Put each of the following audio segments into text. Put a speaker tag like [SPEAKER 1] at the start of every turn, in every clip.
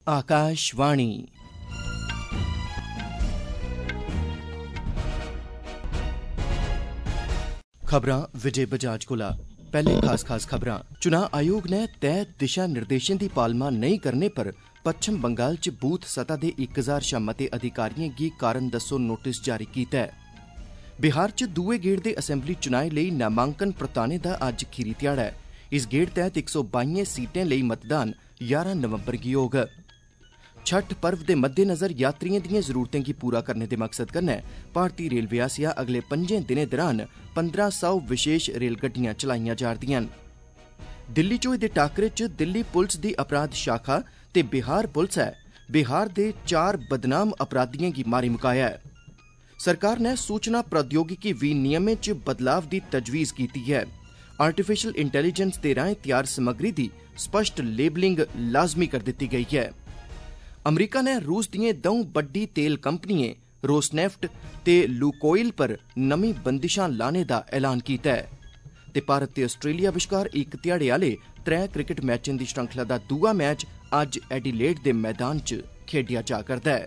[SPEAKER 1] आकाशवाणी। खबरां विजय बजाज कोला। पहले खास खबरां। चुनाव आयोग ने तय दिशा निर्देशें दी पालमा नहीं करने पर पच्छम बंगाल च बूथ सतह दे 1000 शा मते अधिकारियें गी कारण दस्सो नोटिस जारी कीता है। बिहार च दुए गेड़ दे असैम्बली चुनाएं लेई नामांकन परताने दा अज्ज खीरी ध्याड़ा है। इस गेड़ तैह्त 122 सीटें लेई मतदान 11 नवंबर गी होग। छठ पर्व दे मद्देनजर यात्रियें दिएं जरूरतें गी पूरा करने दे मकसद कन्नै भारतीय रेलवे आसेआ अगले 5 दिनें दौरान 1500 विशेष रेलगड्डियां चलाईयां जा'रदियां न। दिल्ली च होए दे टाकरे च दिल्ली पुलस दी अपराध शाखा ते बिहार पुलसै बिहार दे 4 बदनाम अपराधियें गी मारी मुकाया है। सरकार ने सूचना प्रौद्योगिकी विनियमें च बदलाव दी तजवीज़ कीती है। आर्टिफिशियल इंटैलीजेंस दे राएं तैयार समग्री दी स्पष्ट लेबलिंग लाजमी कर दित्ती गई है। अमरीका ने रूस दिएं 2 बड्डी तेल कंपनियें रोसनेफ्ट ते लुकोइल पर नमीं बंदिशां लाने दा ऐलान कीता है। ते भारत ते आस्ट्रेलिया विचकार इक ध्याड़े आह्ले 3 क्रिकेट मैचें दी श्रृंखला दा दूआ मैच अज्ज एडिलेड दे मैदान च खेड्डेआ जा करदा है।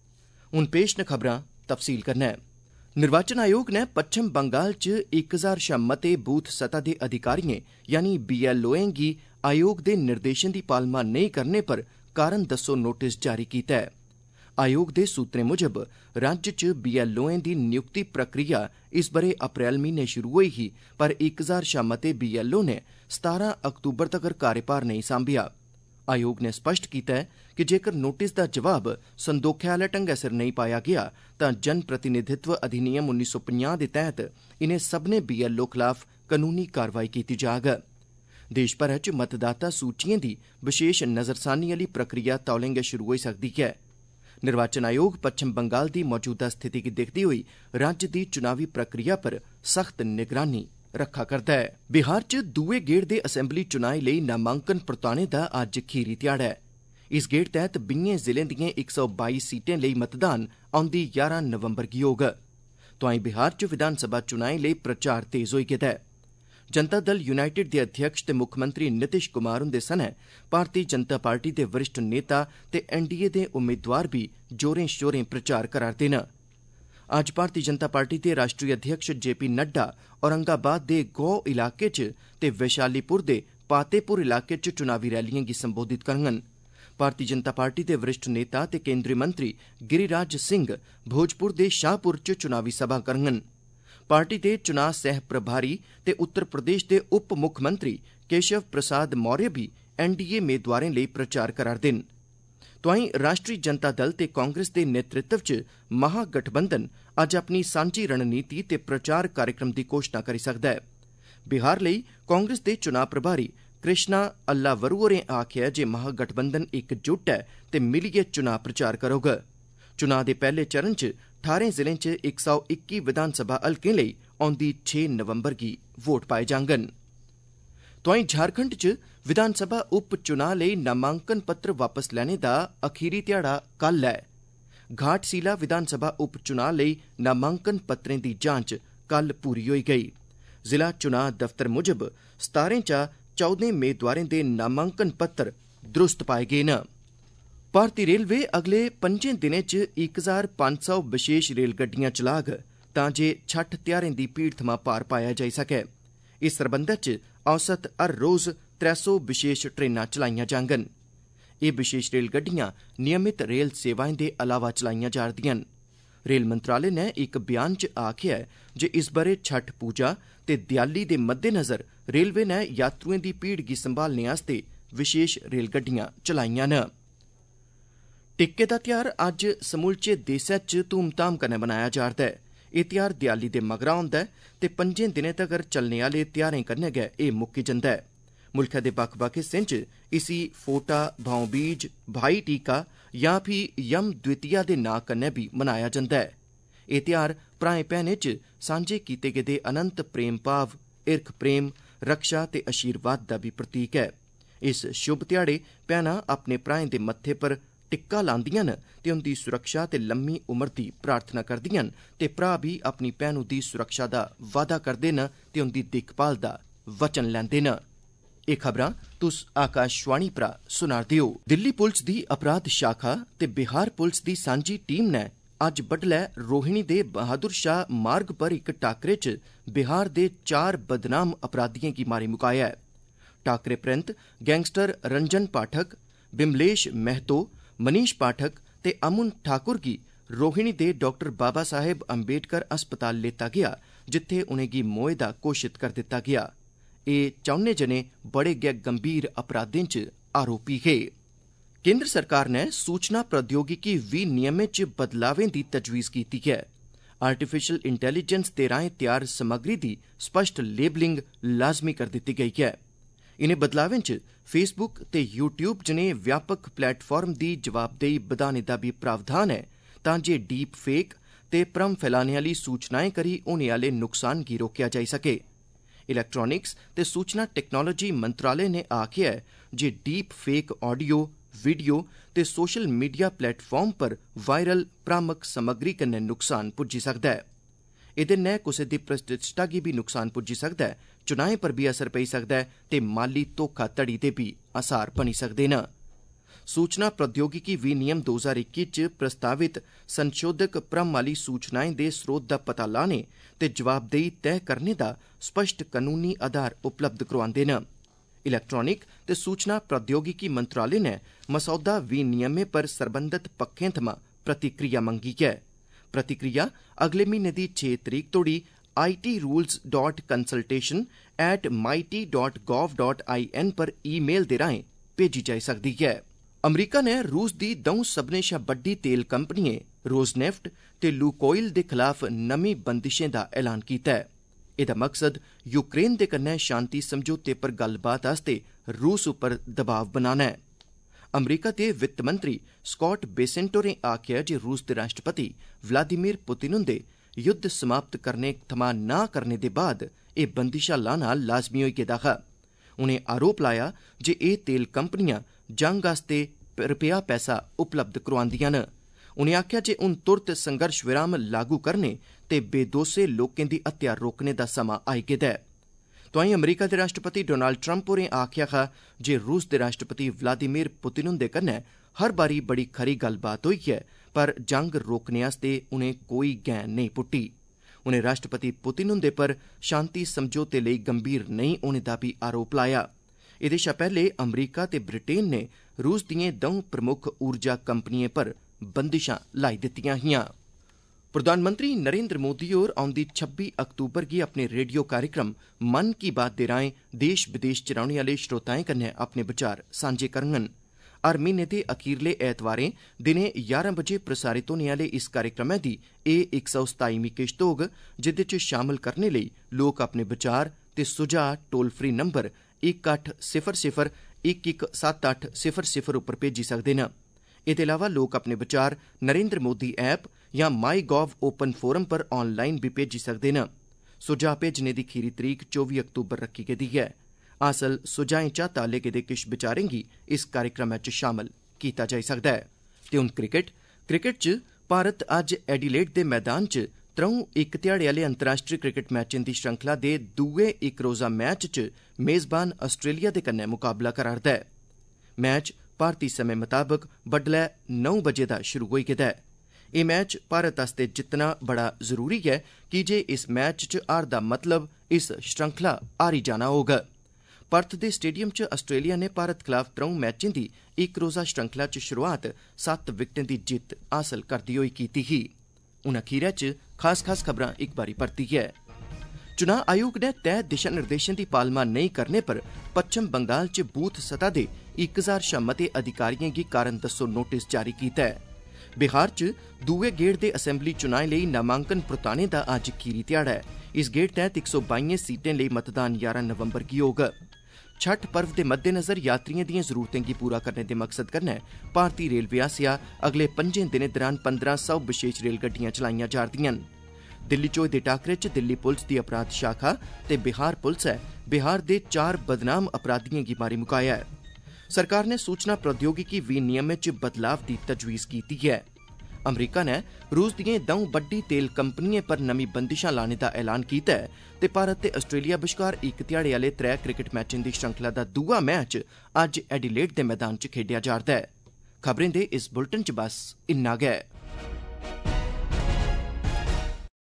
[SPEAKER 1] हुण पेश न खबरां तफसील कन्नै। निर्वाचन आयोग ने पच्छम बंगाल च 1000 शा मते बूथ सतह दे अधिकारियें यानी BLOएं गी आयोग दे निर्देशें दी पालमा नेईं करने पर कारण दस्सो नोटिस जारी कीता है। आयोग दे सूत्रें मुजब राज्य च BLOएं दी नियुक्ति प्रक्रिया इस बरे अप्रैल म्हीने शुरू होई ही, पर 1000 शा मते BLO ने 17 अक्तूबर तगर कार्यभार नेईं सांभेआ। आयोग ने स्पष्ट कीता है कि जेकर नोटिस दा जवाब संदोखे आह्ले ढंगै सिर नेईं पाया गेआ तां जन प्रतिनिधित्व अधिनियम 1950 दे तैह्त इनें सब्भनें BLO खलाफ कानूनी कार्रवाई कीती जाग। देश भरै च मतदाता सूचियें दी विशेष नजरसानी आह्ली प्रक्रिया तौलें गै शुरू होई सकदी ऐ। निर्वाचन आयोग पच्छम बंगाल दी मौजूदा स्थिति गी दिक्खदे होई राज्य दी चुनावी प्रक्रिया पर सख्त निगरानी रक्खा करदा है। बिहार च दुए गेड़ दे असैम्बली चुनाएं लेई नामांकन परताने दा अज्ज खीरी ध्याड़ा है। इस गेड़ तैह्त 20 जिलें दिएं 122 सीटें लेई मतदान औंदी 11 नवंबर गी होग। तोआईं बिहार च विधानसभा चुनाएं लेई प्रचार तेज होई गेदा है। जनता दल यूनाइटेड दे अध्यक्ष ते मुक्खमंत्री नीतीश कुमार हुंदे सनै भारती जनता पार्टी दे वरिष्ठ नेता ते NDA दे उम्मीदवार बी जोरें शोरें प्रचार करा'रदे न। अज्ज भारती जनता पार्टी दे राष्ट्री अध्यक्ष JP नड्डा औरंगाबाद दे गौ इलाके च ते वैशालीपुर दे पातेपुर इलाके च चुनावी रैलियें गी संबोधित करङन। भारतीय जनता पार्टी दे वरिष्ठ नेता ते केंद्री मंत्री गिरिराज सिंह भोजपुर दे शाहपुर च चुनावी सभा करङन। पार्टी दे चुनाव सह प्रभारी ते उत्तर प्रदेश दे उप मुक्खमंत्री केशव प्रसाद मौर्य भी NDA मेदवारें लेई प्रचार करा'रदे न। तोआईं राष्ट्री जनता दल ते कांग्रेस दे नेतृत्व च महागठबंधन अज्ज अपनी सांझी रणनीति ते प्रचार कार्यक्रम दी घोषणा करी सकदा है। बिहार लेई कांग्रेस दे चुनाव प्रभारी कृष्णा अल्लावरू होरें आखेआ जे महागठबंधन इकजुट ऐ ते मिलियै चुनाव प्रचार करोग। चुनाव दे पैह्ले चरण च 18 जिलें च 121 विधानसभा हलकें लेई औंदी 6 नवंबर गी वोट पाए जाङन। तोआईं झारखंड च विधानसभा उप चुनाव लेई नामांकन पत्र वापस लैने दा अखीरी ध्याड़ा कल ऐ। घाटसीला विधानसभा उप चुनाव लेई नामांकन पत्रें दी जांच कल पूरी होई गेई। जिला चुनाव दफ्तर मुजब 17 चा 14 मेदवारें दे नामांकन पत्र दुरुस्त पाए गे न। भारती रेलवे अगले 5 दिनें च 1500 विशेष रेलगड्डियां चलाग तां जे छठ ध्यारें दी भीड़ थमां पार पाया जाई सकै। इस सरबंधै च औसत हर रोज 300 विशेष ट्रेनां चलाईयां जाङन। एह् विशेष रेलगड्डियां नियमित रेल सेवाएं दे अलावा चलाईयां जा'रदियां न। रेल मंत्रालय ने इक बयान च आखेआ ऐ जे इस ब'रे छठ पूजा ते दियाली दे मद्देनजर रेलवे ने यात्रुएं दी भीड़ गी संभालने आस्तै विशेष रेलगड्डियां चलाईयां न। टिक्के दा ध्यार अज्ज समूलचे देसै च धूमधाम कन्नै मनाया जा'रदा ऐ। एह् ध्यार दियाली दे मगरा होंदा ऐ ते 5 दिनें तगर चलने आह्ले ध्यारें कन्नै गै एह् मुक्की जंदा ऐ। मुल्खै दे बक्ख-बक्ख हिस्सें च इसी फोटा, भाऊबीज, भाई टीका जां फ्ही यम द्वितीया दे नांऽ कन्नै बी मनाया जंदा ऐ। एह् ध्यार भ्राएं भैनें च सांझे कीते गेदे अनंत प्रेम भाव, हिरख प्रेम, रक्षा ते आशीर्वाद दा बी प्रतीक ऐ। इस शुभ ध्याड़े भैनां अपने भ्राएं दे मत्थे पर टिक्का लांदियां न ते उंदी सुरक्षा ते लम्मी उमर दी प्रार्थना करदियां न ते भ्रा बी अपनी भैनू दी सुरक्षा दा वादा करदे न ते उंदी दिक्खभाल दा वचन लैंदे न। एह खबरां तुस आकाशवाणी परा सुना'रदे ओ। दिल्ली पुलस दी अपराध शाखा ते बिहार पुलस दी सांझी टीम नै अज्ज बड्डलै रोहिणी दे बहादुर शाह मार्ग पर इक टाकरे च बिहार दे 4 बदनाम अपराधियें गी मारी मुकाया ऐ। टाकरे परैंत गैंगस्टर रंजन पाठक, बिमलेश महतो, मनीष पाठक ते अमुन ठाकुर गी रोहिणी दे डाक्टर बाबा साहेब अंबेडकर अस्पताल लेता गेआ, जित्थे उनेंगी मोए दा घोषित कर दित्ता गेआ। एह चौने जने बड़े गै गंभीर अपराधें च आरोपी हे। केंद्र सरकार नै सूचना प्रौद्योगिकी विनियमें च बदलावें दी तजवीज़ कीती ऐ। आर्टिफिशियल इंटैलीजेंस दे राएं त्यार समग्री दी स्पष्ट लेबलिंग लाजमी कर दित्ती गेई है। इनें बदलावें च फेसबुक ते यूट्यूब जनेह् व्यापक प्लेटफार्म दी जवाबदेही बधाने दा बी प्रावधान ऐ, तां जे डीप फेक ते भ्रम फैलाने आह्ली सूचनाएं करी होने आह्ले नुकसान गी रोकेआ जाई सके। इलैक्ट्रॉनिक्स ते सूचना टेक्नोलाजी मंत्रालय ने आखेआ ऐ जे डीप फेक ऑडियो, वीडियो ते सोशल मीडिया प्लेटफार्म पर वायरल भ्रामक समग्री कन्नै नुकसान पुज्जी सकदा ऐ। एह्दे नै कुसै दी प्रतिष्ठा गी बी नुकसान पुज्जी सकदा ऐ, चुनाएं पर बी असर पेई सकदा ऐ ते माली धोखाधड़ी दे बी आसार बनी सकदे न। सूचना प्रौद्योगिकी विनियम 2021 च प्रस्तावित संशोधक भ्रम आह्ली सूचनाएं दे स्रोत दा पता लाने ते जवाबदेही तय करने दा स्पष्ट कनूनी आधार उपलब्ध करोआंदे न। इलैक्ट्रॉनिक ते सूचना प्रौद्योगिकी मंत्रालय नै मसौदा विनियमें पर सरबंधत पक्खें थमां प्रतिक्रिया मंगी ऐ। प्रतिक्रिया अगले म्हीने दी 6 तरीक तोड़ी itrules.consultation@mighty.gov.in पर ईमेल दे राएं भेजी जाई सकदी ऐ। अमरीका नै रूस दी द'ऊं सभनें शा बड्डी तेल कंपनियें रोजनेफ्ट ते लुकोइल दे खलाफ नमीं बंदिशें दा ऐलान कीता ऐ। एह्दा मकसद यूक्रेन दे कन्नै शांति समझौते पर गल्लबात आस्तै रूस उप्पर दबाव बनाना ऐ। अमरीका दे वित्त मंत्री स्कॉट बेसेंट होरें आखेआ जे रूस दे राष्ट्रपति व्लादिमीर पुतिन हुंदे युद्ध समाप्त करने थमां नां करने दे बाद एह् बंदिशां लाना लाजमी होई गेदा हा। उनें आरोप लाया जे एह् तेल कंपनियां जंग आस्तै रपेआ पैसा उपलब्ध करोआंदियां न। उनें आखेआ जे हुन तुरत संघर्ष विराम लागू करने ते बेदोसे लोकें दी हत्या रोकने दा समां आई गेदा ऐ। तोआईं अमरीका दे राष्ट्रपति डोनाल्ड ट्रंप होरें आखेआ हा जे रूस दे राष्ट्रपति व्लादिमीर पुतिन हुंदे कन्नै हर बारी बड़ी खरी गल्लबात होई ऐ, पर जंग रोकने आस्तै उनें कोई गैं नेईं पुट्टी। उनें राष्ट्रपति पुतिन हुंदे पर शांति समझौते लेई गंभीर नेईं होने दा बी आरोप लाया। एह्दे शा पैह्ले अमरीका ते ब्रिटेन ने रूस दिएं द'ऊं प्रमुख ऊर्जा कंपनियें पर बंदिशां लाई दित्तियां हियां। प्रधानमंत्री नरेंद्र मोदी होर औंदी 26 अक्तूबर गी अपने रेडियो कार्यक्रम मन की बात दे राएं देश विदेश च रौह्ने आह्ले श्रोताएं कन्नै अपने विचार सांझे करङन। हर म्हीने दे अखीरले ऐतवारें दिनें 11 बजे प्रसारित होने आह्ले इस कार्यक्रमै दी एह् 127वीं किश्त होग, जिह्दे च शामल करने लेई लोक अपने विचार ते सुझाऽ टोल फ्री नंबर 1800-117800 उप्पर भेजी सकदे न। एह्दे अलावा लोक अपने विचार नरेंद्र मोदी ऐप जां माई गॉव ओपन फोरम पर ऑनलाइन बी भेजी सकदे न। सुझाऽ भेजने दी खीरी तरीक 24 अक्तूबर रखी गेदी ऐ। हासल सुझाएं चा ताले गेदे किश विचारें गी इस कार्यक्रमै च शामल कीता जाई सकदा ऐ। ते हून क्रिकेट च भारत अज्ज एडिलेड दे मैदान च त्र'ऊं इक ध्याड़े आह्ले अंतर्राष्ट्री क्रिकेट मैचें दी श्रृंखला दे दूए इक रोजा मैच च मेज़बान आस्ट्रेलिया दे कन्नै मुकाबला करा'रदा ऐ। मैच भारती समें मताबक बड्डलै 9 बजे दा शुरू होई गेदा ऐ। एह् मैच भारत आस्तै जित्तना बड़ा जरूरी ऐ, कीजे इस मैच च हार दा मतलब इस श्रृंखला हारी जाना होग। पर्थ दे स्टेडियम च आस्ट्रेलिया ने भारत खलाफ त्र'ऊं मैचें दी इक रोजा श्रृंखला च शुरुआत 7 विकेटें दी जित्त हासल करदे होई कीती ही। हून अखीरै च खास खबरां इक बारी परतियै। चुनां आयोग ने तय दिशा निर्देशें दी पालमा नेईं करने पर पच्छम बंगाल च बूथ सतह दे 1000 शा मते अधिकारियें गी कारण दस्सो नोटिस जारी कीता ऐ। बिहार च दूए गेड़ दे असैम्बली चुनाएं लेई नामांकन परताने दा अज्ज खीरी ध्याड़ा ऐ। इस गेड़ तैह्त 122 सीटें लेई मतदान 11 नवंबर गी होग। छठ पर्व दे मद्देनज़र यात्रिएं दिएं जरूरतें गी पूरा करने दे मकसद कन्नै भारती रेलवे आसेआ अगले 5 दिनें दौरान 1500 विशेष रेलगड्डियां चलाईयां जा'रदियां न। दिल्ली च होए दे टाकरे च दिल्ली पुलस दी अपराध शाखा ते बिहार पुलसै बिहार दे 4 बदनाम अपराधियें गी मारी मुकाया ऐ। सरकार ने सूचना प्रौद्योगिकी विनियमें च बदलाव दी तजवीज़ कीती ऐ। अमरीका ने रूस दियें दौं बड्डी तेल कंपनियें पर नमीं बंदिशां लाने दा ऐलान कीता ऐ ते भारत ते आस्ट्रेलिया बश्कार इक ध्याड़े आह्ले 3 क्रिकेट मैचें दी श्रृंखला दा दूआ मैच अज्ज एडिलेड दे मैदान च खेड्डेआ जा'रदा ऐ। खबरें दे इस बुलेटिन च बस इन्ना गै।